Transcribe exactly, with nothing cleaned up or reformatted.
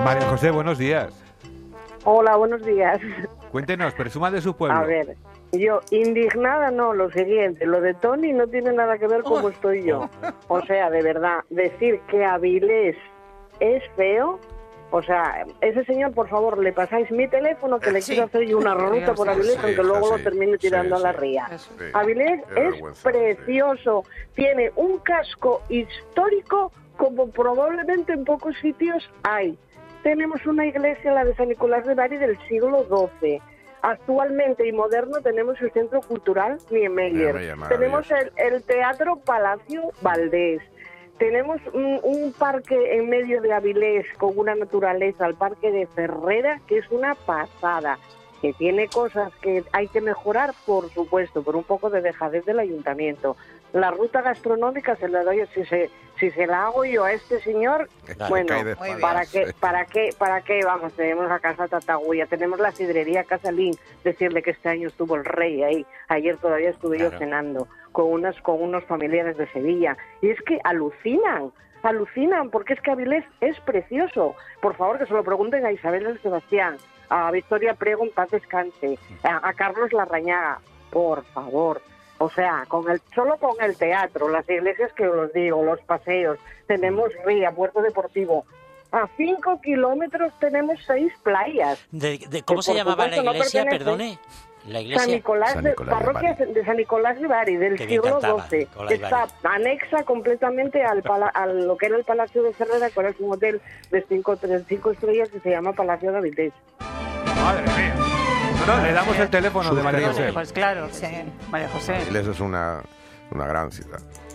María José, buenos días. Hola, buenos días. Cuéntenos, presuma de su pueblo. A ver, yo, indignada no, lo siguiente, lo de Tony no tiene nada que ver con cómo estoy yo. O sea, de verdad, decir que Avilés es feo, o sea, ese señor, por favor, le pasáis mi teléfono que le Sí. quiero hacer yo una ruta por Avilés, sí, aunque luego sí, lo termine tirando sí, a la sí. ría. Eso. Sí, Avilés qué es vergüenza, precioso, tiene un casco histórico como probablemente en pocos sitios hay. Tenemos una iglesia, la de San Nicolás de Bari, del siglo doce. Actualmente y moderno tenemos el Centro Cultural Niemeyer. Niemeyer, Tenemos maravilloso. el, el Teatro Palacio Valdés. Tenemos un, un parque en medio de Avilés con una naturaleza, el Parque de Ferrera, que es una pasada. Que tiene cosas que hay que mejorar, por supuesto, por un poco de dejadez del ayuntamiento. La ruta gastronómica se la doy, si se, si se la hago yo a este señor, Claro, bueno, cae de muy bien. ¿para espaldas. qué, para qué, para qué vamos? Tenemos la Casa Tatagüía, tenemos la sidrería Casalín, decirle que este año estuvo el rey ahí, ayer todavía estuve yo Claro. cenando con unas, con unos familiares de Sevilla, y es que alucinan, alucinan, porque es que Avilés es precioso. Por favor, que se lo pregunten a Isabel del Sebastián, a Victoria Prego, en paz descanse, a, a Carlos Larrañaga, por favor. O sea, con el solo con el teatro, las iglesias que os digo, los paseos, tenemos ría, puerto deportivo. A cinco kilómetros tenemos seis playas. De, de- ¿Cómo Que se por llamaba la supuesto no iglesia? pertenece. Perdone. La San iglesia. Nicolás, San de, Nicolás de parroquia Bari. de San Nicolás de Bari, del Que bien siglo cantaba, doce. Nicolás de Está Bari. anexa completamente al, pala- a lo que era el Palacio de Ferrera, que ahora es un hotel de cinco, de cinco estrellas que se llama Palacio de Avilés. Madre mía. No, le damos el teléfono de María José. Pues claro, sí, María José. Avilés es una, una gran ciudad.